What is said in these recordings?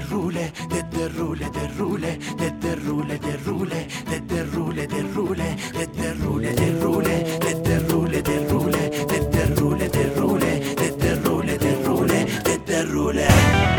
rule, de rule, de rule, de rule, de rule, de rule, de rule, de rule, de rule, de rule, de rule, de rule, de rule, de rule, de rule, de rule.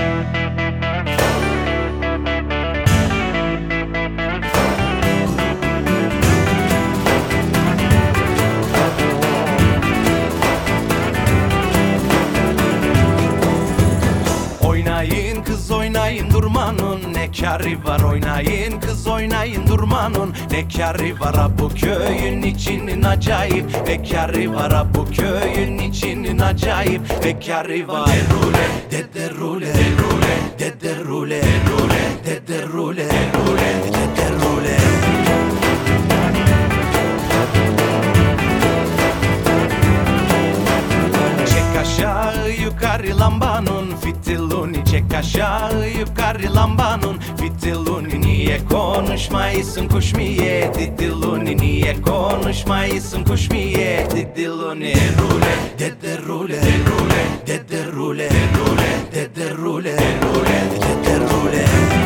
Oynayın kız oynayın durmanın ne kârı var, oynayın kız oynayın durmanın ne kârı var. Ha bu köyün içinin acayip bekarı var, ha bu köyün içinin acayip bekarı var. De rule, de rule, de rule, de rule, de rule, de rule, de rule, de rule. Aşağı yukarı lambanın fitiluni, çek aşağı yukarı lambanın fitiluni. Niye konuşmayısın kuş mu ye didiluni, niye konuşmayısın kuş mu ye didiluni. De rule, de rule, de rule, de rule, de rule, de rule, de rule, de rule.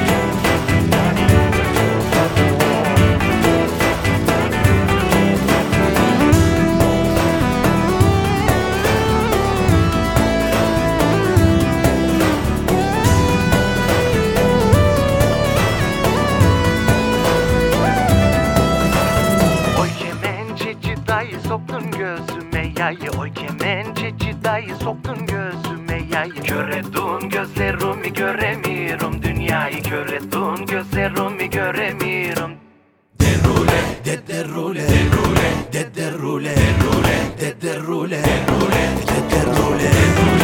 Dayı soktun gözüme yayı, oy kemençeci dayı soktun gözüme yayı. Kör ettin gözlerimi göremiyorum dünyayı, kör ettin gözlerimi göremiyorum. De rule, de rule, de rule, de rule, de rule, de rule, de rule, de rule.